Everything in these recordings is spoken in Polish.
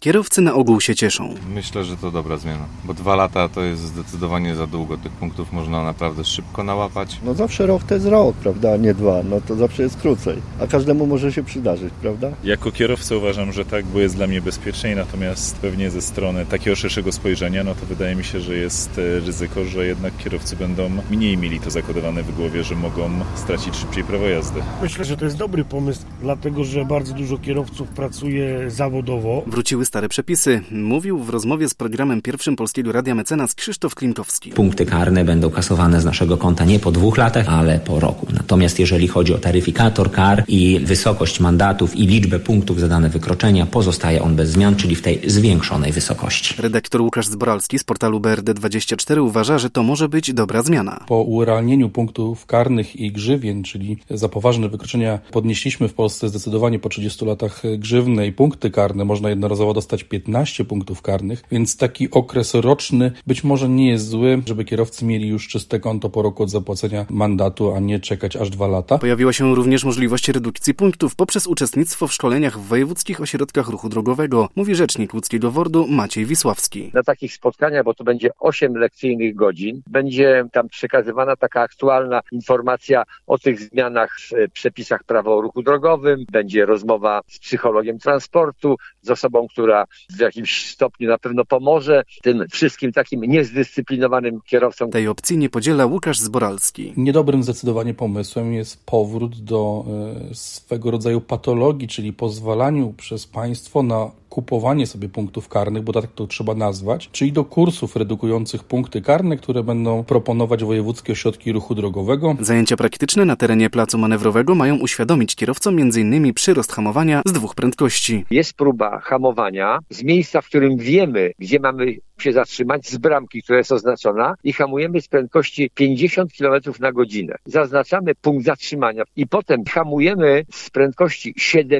Kierowcy na ogół się cieszą. Myślę, że to dobra zmiana, bo 2 lata to jest zdecydowanie za długo. Tych punktów można naprawdę szybko nałapać. No zawsze rok to jest rok, prawda, a nie 2. No to zawsze jest krócej, a każdemu może się przydarzyć, prawda? Jako kierowca uważam, że tak, bo jest dla mnie bezpieczniej, natomiast pewnie ze strony takiego szerszego spojrzenia, no to wydaje mi się, że jest ryzyko, że jednak kierowcy będą mniej mieli to zakodowane w głowie, że mogą stracić szybciej prawo jazdy. Myślę, że to jest dobry pomysł, dlatego że bardzo dużo kierowców pracuje zawodowo. Wróciły stare przepisy, mówił w rozmowie z programem Pierwszym Polskiego Radia mecenas Krzysztof Klinkowski. Punkty karne będą kasowane z naszego konta nie po 2 latach, ale po roku. Natomiast jeżeli chodzi o taryfikator kar i wysokość mandatów i liczbę punktów za dane wykroczenia, pozostaje on bez zmian, czyli w tej zwiększonej wysokości. Redaktor Łukasz Zboralski z portalu BRD24 uważa, że to może być dobra zmiana. Po urealnieniu punktów karnych i grzywien, czyli za poważne wykroczenia, podnieśliśmy w Polsce zdecydowanie po 30 latach grzywnę i punkty karne. Można jednorazowo dostać 15 punktów karnych, więc taki okres roczny być może nie jest zły, żeby kierowcy mieli już czyste konto po roku od zapłacenia mandatu, a nie czekać aż 2 lata. Pojawiła się również możliwość redukcji punktów poprzez uczestnictwo w szkoleniach w wojewódzkich ośrodkach ruchu drogowego, mówi rzecznik łódzkiego WORD-u Maciej Wisławski. Na takich spotkaniach, bo to będzie 8 lekcyjnych godzin, będzie tam przekazywana taka aktualna informacja o tych zmianach w przepisach prawa o ruchu drogowym, będzie rozmowa z psychologiem transportu, z osobą, która w jakimś stopniu na pewno pomoże tym wszystkim takim niezdyscyplinowanym kierowcom. Tej opcji nie podziela Łukasz Zboralski. Niedobrym zdecydowanie pomysłem jest powrót do swego rodzaju patologii, czyli pozwalaniu przez państwo na kupowanie sobie punktów karnych, bo tak to trzeba nazwać, czyli do kursów redukujących punkty karne, które będą proponować wojewódzkie ośrodki ruchu drogowego. Zajęcia praktyczne na terenie placu manewrowego mają uświadomić kierowcom m.in. przyrost hamowania z 2 prędkości. Jest próba hamowania z miejsca, w którym wiemy, gdzie mamy się zatrzymać, z bramki, która jest oznaczona i hamujemy z prędkości 50 km na godzinę. Zaznaczamy punkt zatrzymania i potem hamujemy z prędkości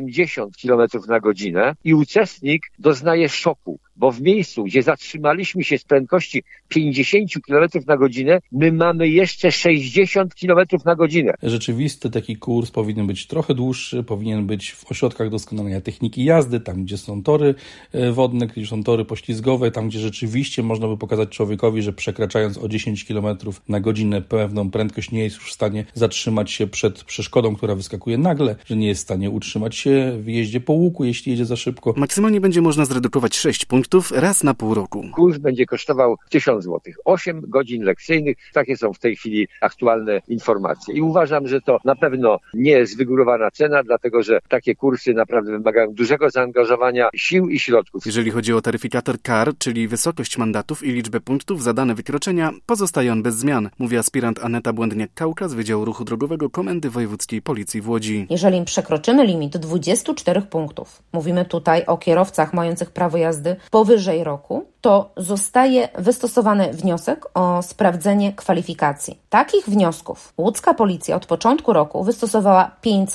70 km na godzinę i uczestnik doznaje szoku, bo w miejscu, gdzie zatrzymaliśmy się z prędkości 50 km na godzinę, my mamy jeszcze 60 km na godzinę. Rzeczywisty taki kurs powinien być trochę dłuższy, powinien być w ośrodkach doskonalenia techniki jazdy, tam gdzie są tory wodne, gdzie są tory poślizgowe, tam gdzie rzeczywiście można by pokazać człowiekowi, że przekraczając o 10 km na godzinę pewną prędkość nie jest już w stanie zatrzymać się przed przeszkodą, która wyskakuje nagle, że nie jest w stanie utrzymać się w jeździe po łuku, jeśli jedzie za szybko. Maksymalnie będzie można zredukować 6 punktów raz na pół roku. Kurs będzie kosztował 1000 zł. 8 godzin lekcyjnych, takie są w tej chwili aktualne informacje. I uważam, że to na pewno nie jest wygórowana cena, dlatego że takie kursy naprawdę wymagają dużego zaangażowania sił i środków. Jeżeli chodzi o taryfikator kar, czyli wysokość mandatów i liczbę punktów za dane wykroczenia, pozostaje on bez zmian, mówi aspirant Aneta Błędniak-Kauka z Wydziału Ruchu Drogowego Komendy Wojewódzkiej Policji w Łodzi. Jeżeli przekroczymy limit 24 punktów, mówimy tutaj o kierowcach mających prawo jazdy powyżej roku, to zostaje wystosowany wniosek o sprawdzenie kwalifikacji. Takich wniosków łódzka policja od początku roku wystosowała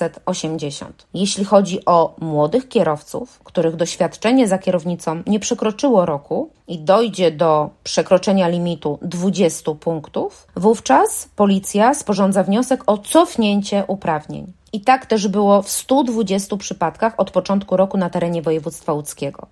580. Jeśli chodzi o młodych kierowców, których doświadczenie za kierownicą nie przekroczyło roku i dojdzie do przekroczenia limitu 20 punktów, wówczas policja sporządza wniosek o cofnięcie uprawnień. I tak też było w 120 przypadkach od początku roku na terenie województwa łódzkiego.